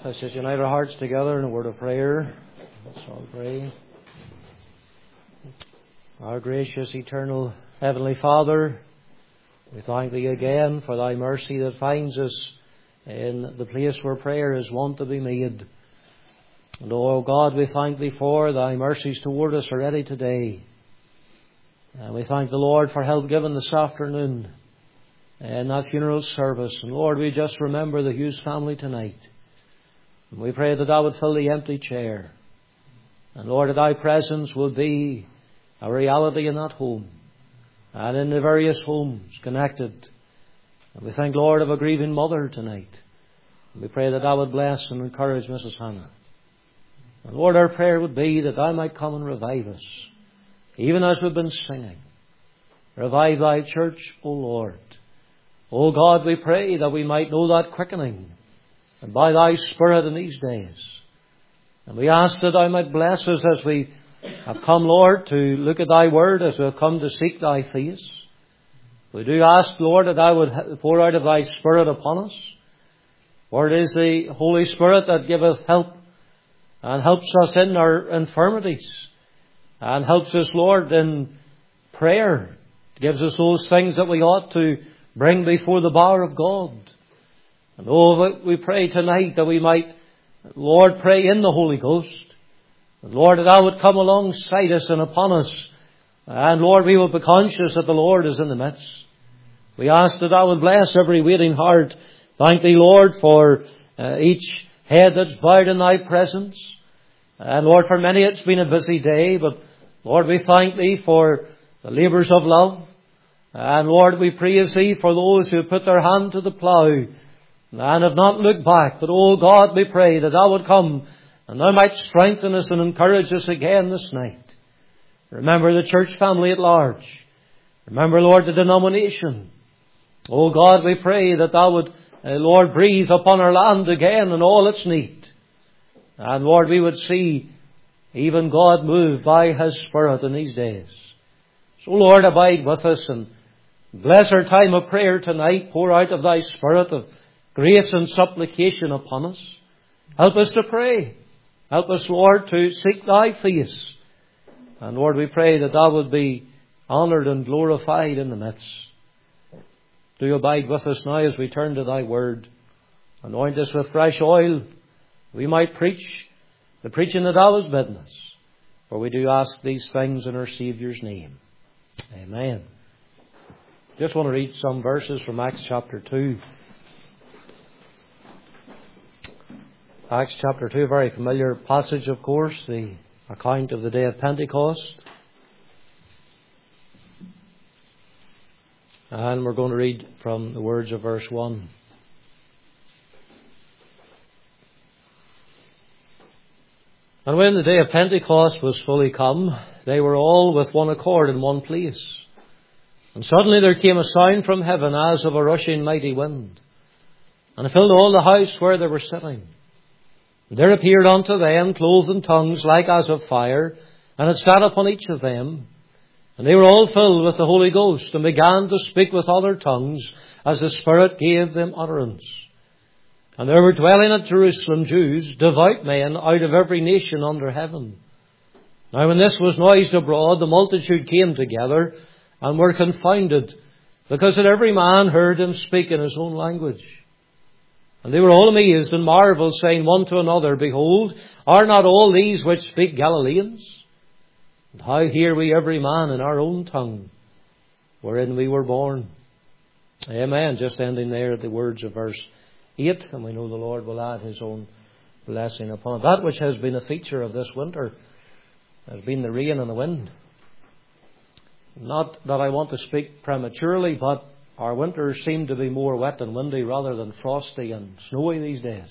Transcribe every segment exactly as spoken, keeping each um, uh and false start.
Let's just unite our hearts together in a word of prayer. Let's all pray. Our gracious, eternal, heavenly Father, we thank Thee again for Thy mercy that finds us in the place where prayer is wont to be made. And, oh God, we thank Thee for Thy mercies toward us already today. And we thank the Lord for help given this afternoon in that funeral service. And Lord, we just remember the Hughes family tonight. And we pray that Thou would fill the empty chair. And Lord, that Thy presence would be a reality in that home and in the various homes connected. And we thank, Lord, of a grieving mother tonight. And we pray that Thou would bless and encourage Missus Hannah. And Lord, our prayer would be that Thou might come and revive us, even as we've been singing. Revive Thy church, O Lord. O God, we pray that we might know that quickening, and by Thy Spirit in these days. And we ask that Thou might bless us as we have come, Lord, to look at Thy Word, as we have come to seek Thy face. We do ask, Lord, that Thou would pour out of Thy Spirit upon us. For it is the Holy Spirit that giveth help and helps us in our infirmities and helps us, Lord, in prayer. It gives us those things that we ought to bring before the bar of God. And oh, we pray tonight that we might, Lord, pray in the Holy Ghost. And Lord, that Thou would come alongside us and upon us. And Lord, we will be conscious that the Lord is in the midst. We ask that Thou would bless every waiting heart. Thank Thee, Lord, for uh, each head that's bowed in Thy presence. And Lord, for many it's been a busy day, but Lord, we thank Thee for the labours of love. And Lord, we praise Thee for those who put their hand to the plough and have not looked back. But, oh God, we pray that Thou would come and Thou might strengthen us and encourage us again this night. Remember the church family at large. Remember, Lord, the denomination. Oh God, we pray that Thou would, uh, Lord, breathe upon our land again and all its need. And Lord, we would see even God move by His Spirit in these days. So Lord, abide with us and bless our time of prayer tonight. Pour out of Thy Spirit of grace and supplication upon us. Help us to pray. Help us, Lord, to seek Thy face. And Lord, we pray that Thou would be honoured and glorified in the midst. Do abide with us now as we turn to Thy Word. Anoint us with fresh oil. We might preach the preaching that Thou hast bidden us. For we do ask these things in our Saviour's name. Amen. Just want to read some verses from Acts chapter two. Acts chapter two, a very familiar passage, of course, the account of the day of Pentecost. And we're going to read from the words of verse one. And when the day of Pentecost was fully come, they were all with one accord in one place. And suddenly there came a sound from heaven as of a rushing mighty wind, and it filled all the house where they were sitting. And there appeared unto them clothed in tongues like as of fire, and it sat upon each of them. And they were all filled with the Holy Ghost, and began to speak with other tongues, as the Spirit gave them utterance. And there were dwelling at Jerusalem Jews, devout men, out of every nation under heaven. Now when this was noised abroad, the multitude came together, and were confounded, because that every man heard them speak in his own language. And they were all amazed and marveled, saying one to another, Behold, are not all these which speak Galileans? And how hear we every man in our own tongue, wherein we were born? Amen. Just ending there at the words of verse eight, and we know the Lord will add His own blessing upon it. That which has been a feature of this winter has been the rain and the wind. Not that I want to speak prematurely, but our winters seem to be more wet and windy rather than frosty and snowy these days.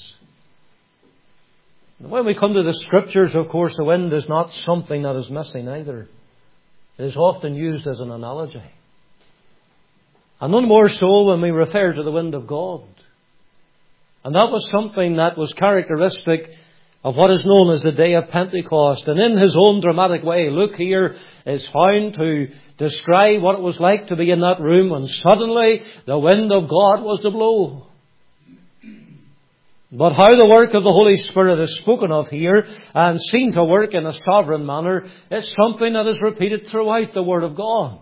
And when we come to the Scriptures, of course, the wind is not something that is missing either. It is often used as an analogy. And none more so when we refer to the wind of God. And that was something that was characteristic of what is known as the day of Pentecost. And in his own dramatic way, Luke here is found to describe what it was like to be in that room when suddenly the wind of God was to blow. But how the work of the Holy Spirit is spoken of here and seen to work in a sovereign manner is something that is repeated throughout the Word of God.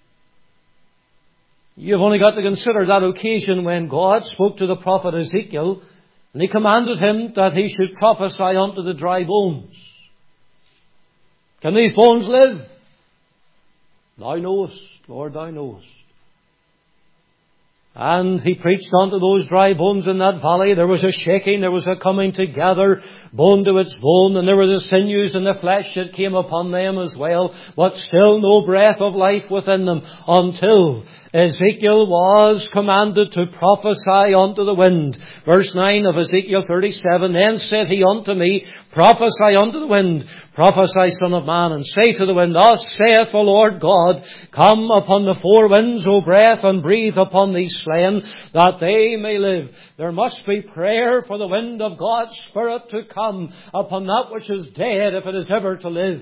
You've only got to consider that occasion when God spoke to the prophet Ezekiel and He commanded him that he should prophesy unto the dry bones. Can these bones live? Thou knowest, Lord, Thou knowest. And He preached unto those dry bones in that valley. There was a shaking, there was a coming together, bone to its bone, and there were the sinews and the flesh that came upon them as well, but still no breath of life within them, until Ezekiel was commanded to prophesy unto the wind. Verse nine of Ezekiel thirty-seven, Then said He unto me, Prophesy unto the wind, prophesy, Son of man, and say to the wind, Thus saith the Lord God, Come upon the four winds, O breath, and breathe upon these slain, that they may live. There must be prayer for the wind of God's Spirit to come upon that which is dead, if it is ever to live.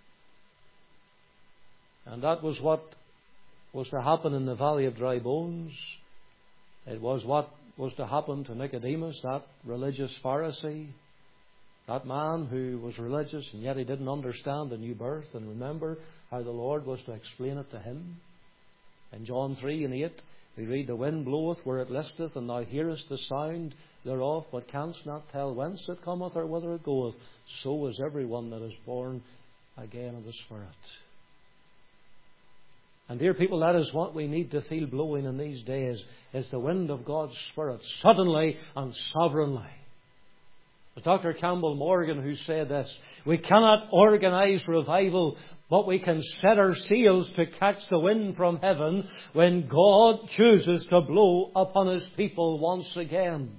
And that was what was to happen in the valley of dry bones. It was what was to happen to Nicodemus, that religious Pharisee, that man who was religious and yet he didn't understand the new birth. And remember how the Lord was to explain it to him. In John three and eight, we read, The wind bloweth where it listeth, and thou hearest the sound thereof, but canst not tell whence it cometh or whither it goeth. So is every one that is born again of the Spirit. And dear people, that is what we need to feel blowing in these days, is the wind of God's Spirit, suddenly and sovereignly. It's Doctor Campbell Morgan who said this, We cannot organise revival, but we can set our sails to catch the wind from heaven when God chooses to blow upon His people once again.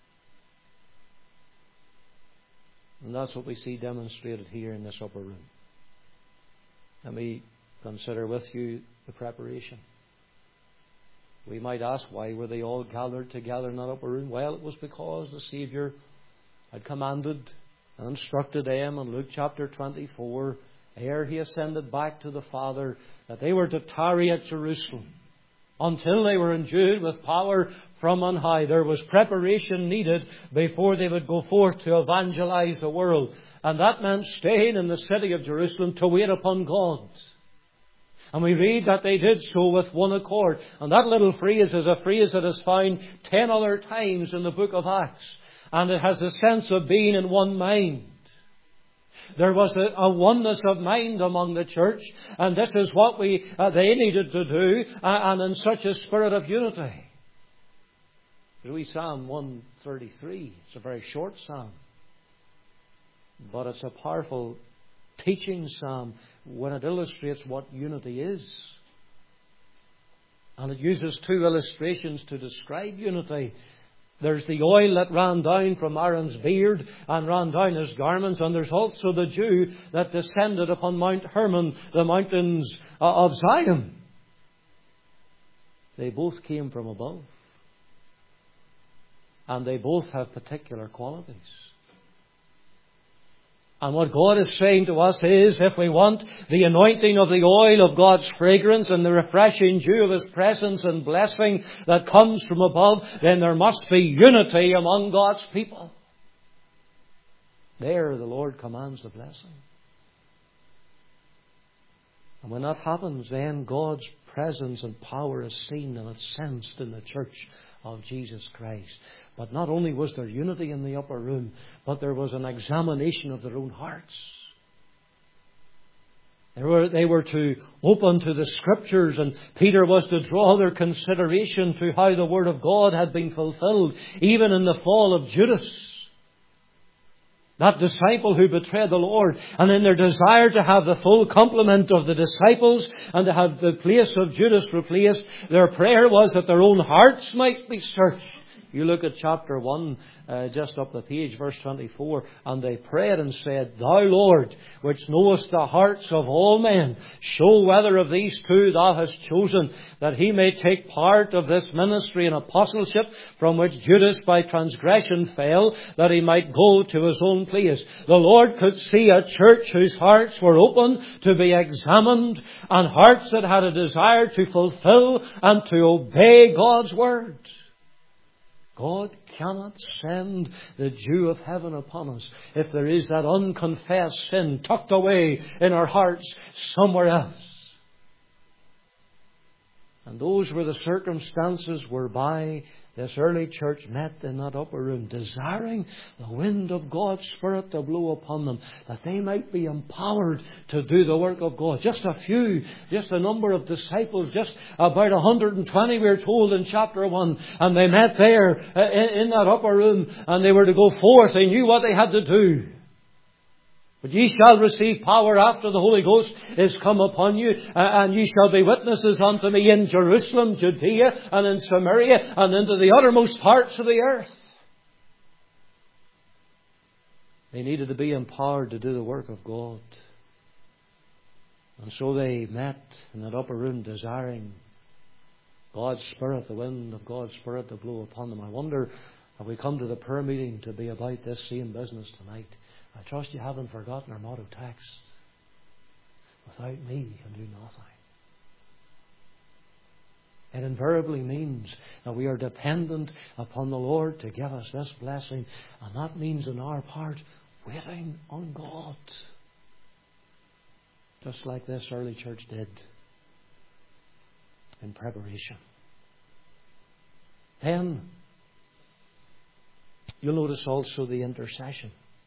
And that's what we see demonstrated here in this upper room. Let me consider with you the preparation. We might ask, why were they all gathered together in that upper room? Well, it was because the Saviour had commanded and instructed them in Luke chapter twenty-four, ere He ascended back to the Father, that they were to tarry at Jerusalem until they were endued with power from on high. There was preparation needed before they would go forth to evangelize the world. And that meant staying in the city of Jerusalem to wait upon God. And we read that they did so with one accord. And that little phrase is a phrase that is found ten other times in the book of Acts. And it has a sense of being in one mind. There was a, a oneness of mind among the church. And this is what we uh, they needed to do. Uh, and in such a spirit of unity. Read Psalm one thirty-three. It's a very short psalm. But it's a powerful teaching psalm when it illustrates what unity is. And it uses two illustrations to describe unity. There's the oil that ran down from Aaron's beard and ran down his garments, and there's also the dew that descended upon Mount Hermon, the mountains of Zion. They both came from above. And they both have particular qualities. And what God is saying to us is, if we want the anointing of the oil of God's fragrance and the refreshing dew of His presence and blessing that comes from above, then there must be unity among God's people. There the Lord commands the blessing. And when that happens, then God's presence and power is seen and it's sensed in the church of Jesus Christ. But not only was there unity in the upper room, but there was an examination of their own hearts. They were, they were to open to the Scriptures, and Peter was to draw their consideration to how the Word of God had been fulfilled, even in the fall of Judas, that disciple who betrayed the Lord. And in their desire to have the full complement of the disciples and to have the place of Judas replaced, their prayer was that their own hearts might be searched. You look at chapter one, uh, just up the page, verse twenty-four. And they prayed and said, Thou, Lord, which knowest the hearts of all men, show whether of these two Thou hast chosen, that he may take part of this ministry and apostleship, from which Judas by transgression fell, that he might go to his own place. The Lord could see a church whose hearts were open to be examined, and hearts that had a desire to fulfill and to obey God's word. God cannot send the dew of heaven upon us if there is that unconfessed sin tucked away in our hearts somewhere else. And those were the circumstances whereby this early church met in that upper room, desiring the wind of God's Spirit to blow upon them, that they might be empowered to do the work of God. Just a few, just a number of disciples, just about one hundred twenty, we're told in chapter one. And they met there in, in that upper room, and they were to go forth. They knew what they had to do. But ye shall receive power after the Holy Ghost is come upon you, and ye shall be witnesses unto me in Jerusalem, Judea, and in Samaria, and into the uttermost parts of the earth. They needed to be empowered to do the work of God. And so they met in that upper room, desiring God's Spirit, the wind of God's Spirit to blow upon them. I wonder, have we come to the prayer meeting to be about this same business tonight? I trust you haven't forgotten our motto text. Without me, you can do nothing. It invariably means that we are dependent upon the Lord to give us this blessing. And that means on our part, waiting on God. Just like this early church did in preparation. Then, you'll notice also the intercession.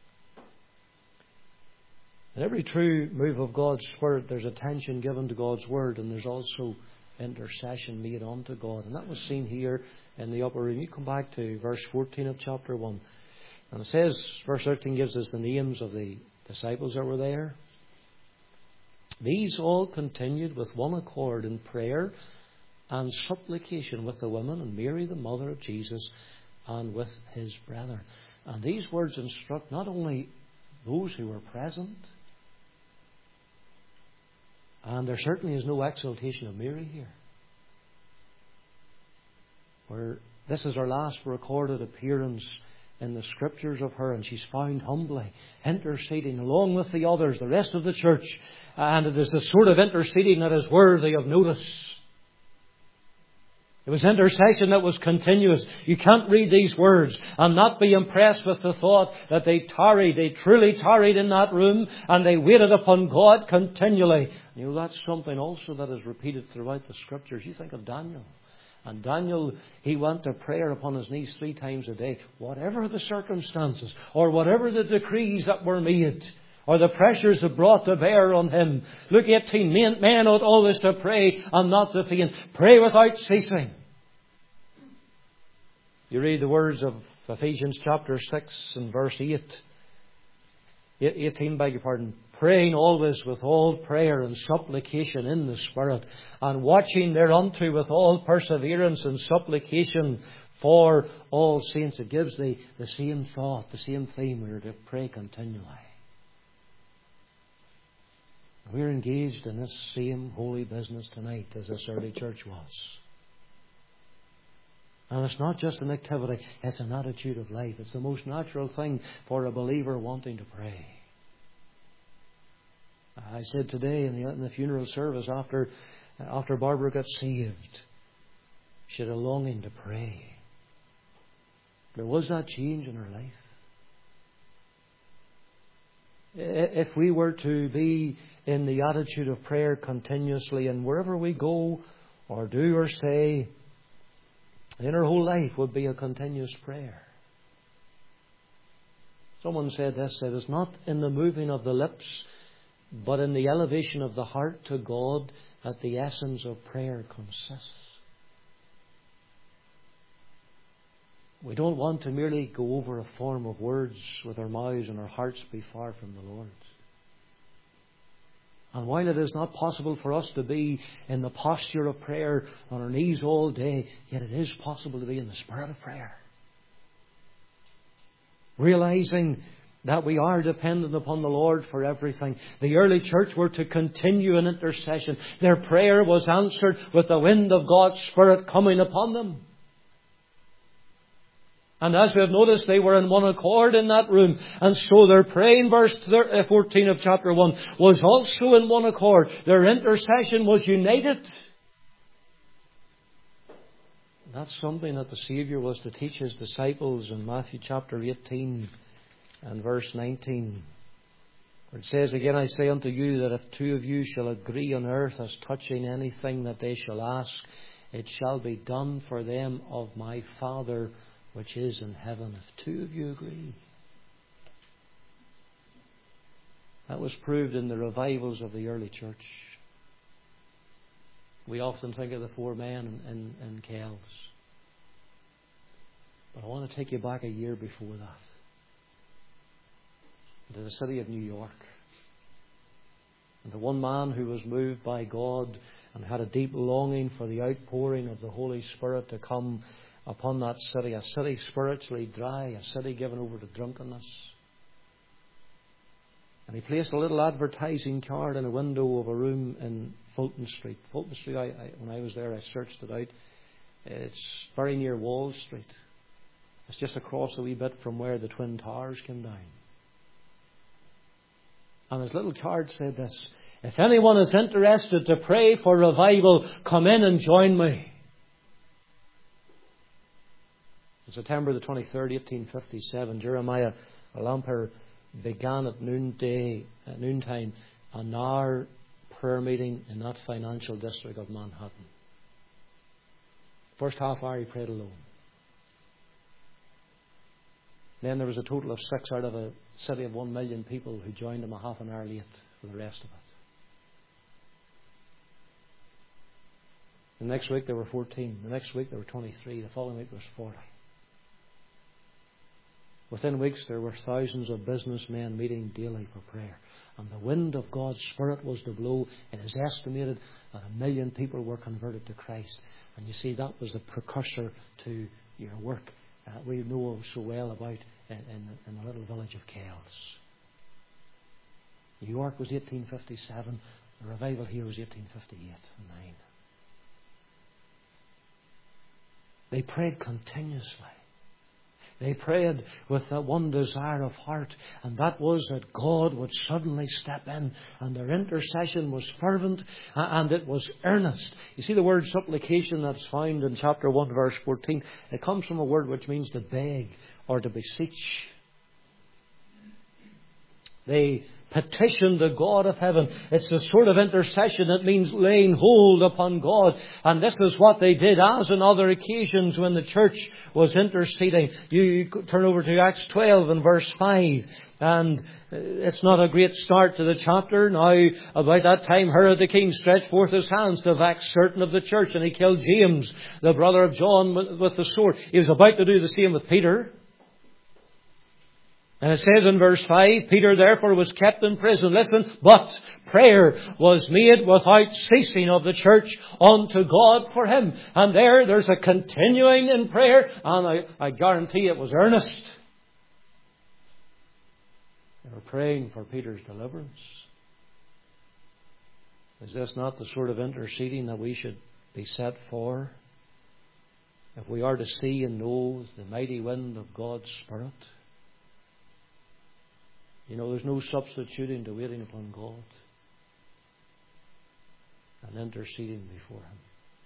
In every true move of God's Spirit, there's attention given to God's Word, and there's also intercession made unto God. And that was seen here in the upper room. You come back to verse fourteen of chapter one. And it says, verse thirteen gives us the names of the disciples that were there. These all continued with one accord in prayer and supplication with the women and Mary, the mother of Jesus, and with his brethren. And these words instruct not only those who were present, and there certainly is no exaltation of Mary here. Where this is her last recorded appearance in the Scriptures of her, and she's found humbly interceding along with the others, the rest of the church. And it is the sort of interceding that is worthy of notice. It was intercession that was continuous. You can't read these words and not be impressed with the thought that they tarried, they truly tarried in that room, and they waited upon God continually. You know, that's something also that is repeated throughout the Scriptures. You think of Daniel. And Daniel, he went to prayer upon his knees three times a day. Whatever the circumstances, or whatever the decrees that were made, or the pressures that brought to bear on him. Luke eighteen, men, men ought always to pray and not to faint. Pray without ceasing. You read the words of Ephesians chapter six and verse eight. eighteen, beg your pardon. Praying always with all prayer and supplication in the Spirit, and watching thereunto with all perseverance and supplication for all saints. It gives the, the same thought, the same theme. We're to pray continually. We're engaged in this same holy business tonight as this early church was. And it's not just an activity, it's an attitude of life. It's the most natural thing for a believer wanting to pray. I said today in the, in the funeral service, after, after Barbara got saved, she had a longing to pray. There was that change in her life. If we were to be in the attitude of prayer continuously, and wherever we go or do or say, then our whole life would be a continuous prayer. Someone said this, said it's not in the moving of the lips, but in the elevation of the heart to God that the essence of prayer consists. We don't want to merely go over a form of words with our mouths and our hearts be far from the Lord. And while it is not possible for us to be in the posture of prayer on our knees all day, yet it is possible to be in the spirit of prayer. Realizing that we are dependent upon the Lord for everything. The early church were to continue in intercession. Their prayer was answered with the wind of God's Spirit coming upon them. And as we have noticed, they were in one accord in that room. And so their praying, verse fourteen of chapter one, was also in one accord. Their intercession was united. That's something that the Saviour was to teach His disciples in Matthew chapter eighteen and verse nineteen. Where it says, "Again I say unto you that if two of you shall agree on earth as touching anything that they shall ask, it shall be done for them of my Father which is in heaven." If two of you agree. That was proved in the revivals of the early church. We often think of the four men in, in, in Kells. But I want to take you back a year before that. To the city of New York. And the one man who was moved by God and had a deep longing for the outpouring of the Holy Spirit to come upon that city. A city spiritually dry. A city given over to drunkenness. And he placed a little advertising card in a window of a room in Fulton Street. Fulton Street, I, I, when I was there, I searched it out. It's very near Wall Street. It's just across a wee bit from where the Twin Towers came down. And his little card said this: "If anyone is interested to pray for revival, come in and join me." On September the twenty-third, eighteen fifty-seven, Jeremiah Lamper began at noonday, at noontime, an hour prayer meeting in that financial district of Manhattan. First half hour he prayed alone. Then there was a total of six out of a city of one million people who joined him a half an hour late for the rest of it. The next week there were fourteen. The next week there were twenty-three. The following week there was forty. Within weeks there were thousands of businessmen meeting daily for prayer. And the wind of God's Spirit was to blow. It is estimated that a million people were converted to Christ. And you see, that was the precursor to your work. Uh, we know so well about in, in, in the little village of Kells. New York was eighteen fifty-seven. The revival here was eighteen fifty-eight and nine. They prayed continuously. They prayed with that one desire of heart, and that was that God would suddenly step in, and their intercession was fervent and it was earnest. You see the word supplication that's found in chapter one verse fourteen. It comes from a word which means to beg or to beseech. They petitioned the God of heaven. It's the sort of intercession that means laying hold upon God. And this is what they did, as on other occasions when the church was interceding. You turn over to Acts twelve and verse five. And it's not a great start to the chapter. Now, about that time, Herod the king stretched forth his hands to vex certain of the church. And he killed James, the brother of John, with the sword. He was about to do the same with Peter. And it says in verse five, Peter therefore was kept in prison. Listen, but prayer was made without ceasing of the church unto God for him. And there, there's a continuing in prayer. And I, I guarantee it was earnest. They were praying for Peter's deliverance. Is this not the sort of interceding that we should be set for? If we are to see and know the mighty wind of God's Spirit. You know, there's no substituting to waiting upon God and interceding before Him.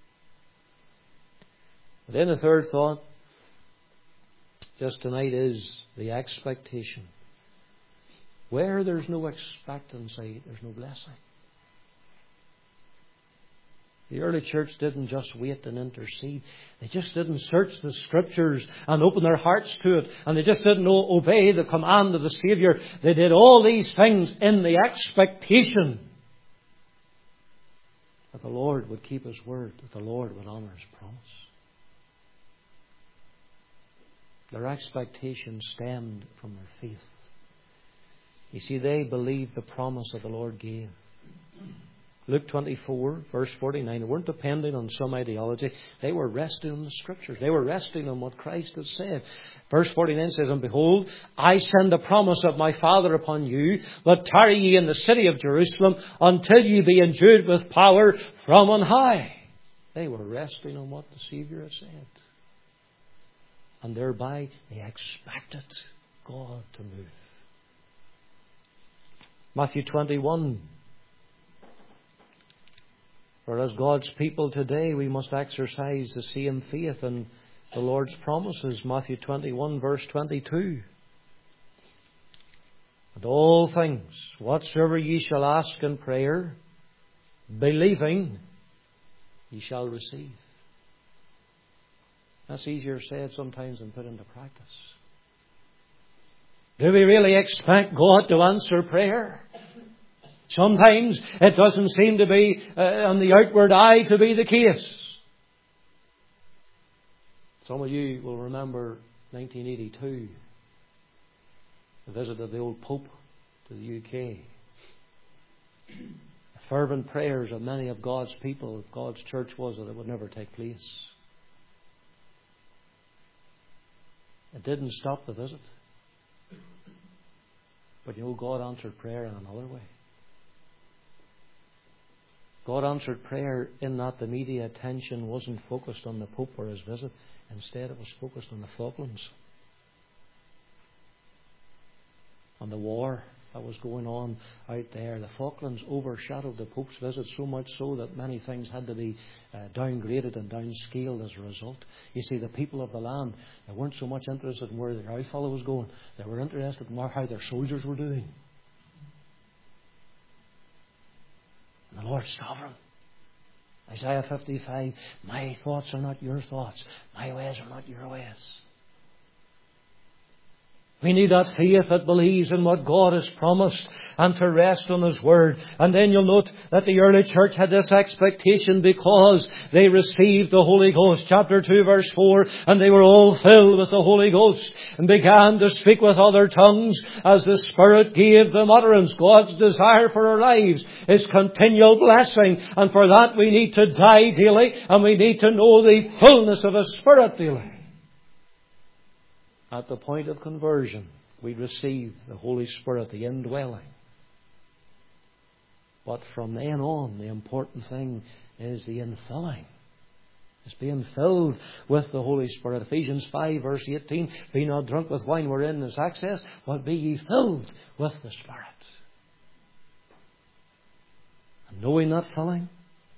But then the third thought just tonight is the expectation. Where there's no expectancy, there's no blessing. The early church didn't just wait and intercede. They just didn't search the Scriptures and open their hearts to it. And they just didn't obey the command of the Saviour. They did all these things in the expectation that the Lord would keep His word, that the Lord would honour His promise. Their expectation stemmed from their faith. You see, they believed the promise that the Lord gave. Luke twenty-four, verse forty-nine. They weren't depending on some ideology. They were resting on the Scriptures. They were resting on what Christ had said. Verse forty-nine says, And behold, I send the promise of my Father upon you, but tarry ye in the city of Jerusalem until ye be endued with power from on high. They were resting on what the Saviour had said. And thereby they expected God to move. Matthew twenty-one. For as God's people today, we must exercise the same faith in the Lord's promises. Matthew twenty-one, verse twenty-two. And all things, whatsoever ye shall ask in prayer, believing, ye shall receive. That's easier said sometimes than put into practice. Do we really expect God to answer prayer? Sometimes it doesn't seem to be uh, on the outward eye to be the case. Some of you will remember nineteen eighty-two, the visit of the old Pope to the U K. The fervent prayers of many of God's people, of God's church, was that it would never take place. It didn't stop the visit. But you know, God answered prayer in another way. God answered prayer in that the media attention wasn't focused on the Pope or his visit. Instead, it was focused on the Falklands, on the war that was going on out there. The Falklands overshadowed the Pope's visit, so much so that many things had to be uh, downgraded and downscaled as a result. You see, the people of the land, they weren't so much interested in where their owl fellow was going. They were interested in how their soldiers were doing. And the Lord's sovereign. Isaiah fifty-five, my thoughts are not your thoughts. My ways are not your ways. We need that faith that believes in what God has promised and to rest on His Word. And then you'll note that the early church had this expectation because they received the Holy Ghost. Chapter two, verse four, and they were all filled with the Holy Ghost and began to speak with other tongues as the Spirit gave them utterance. God's desire for our lives is continual blessing. And for that we need to die daily and we need to know the fullness of His Spirit daily. At the point of conversion, we receive the Holy Spirit, the indwelling. But from then on, the important thing is the infilling. It's being filled with the Holy Spirit. Ephesians five, verse eighteen, be not drunk with wine wherein is excess, but be ye filled with the Spirit. And knowing that filling,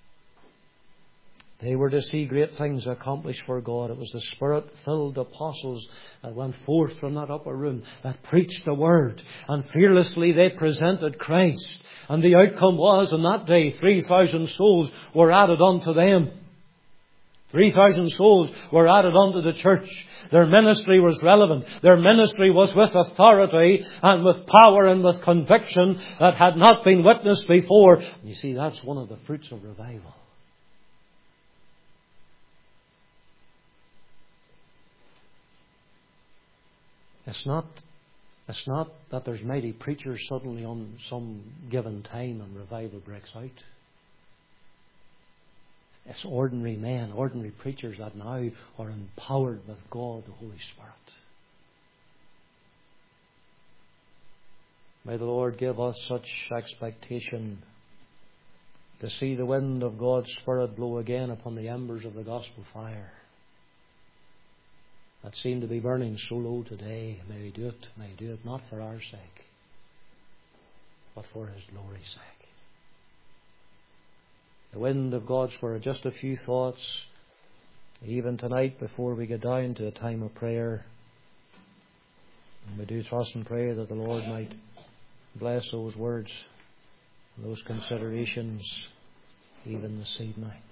they were to see great things accomplished for God. It was the Spirit-filled apostles that went forth from that upper room, that preached the Word, and fearlessly they presented Christ. And the outcome was, on that day, three thousand souls were added unto them. three thousand souls were added unto the church. Their ministry was relevant. Their ministry was with authority and with power and with conviction that had not been witnessed before. You see, that's one of the fruits of revival. It's not, it's not that there's mighty preachers suddenly on some given time and revival breaks out. It's ordinary men, ordinary preachers that now are empowered with God, the Holy Spirit. May the Lord give us such expectation to see the wind of God's Spirit blow again upon the embers of the gospel fire that seem to be burning so low today. May He do it, may He do it not for our sake, but for His glory's sake. The wind of God's Word. Just a few thoughts, even tonight before we get down to a time of prayer. And we do trust and pray that the Lord might bless those words and those considerations even this evening.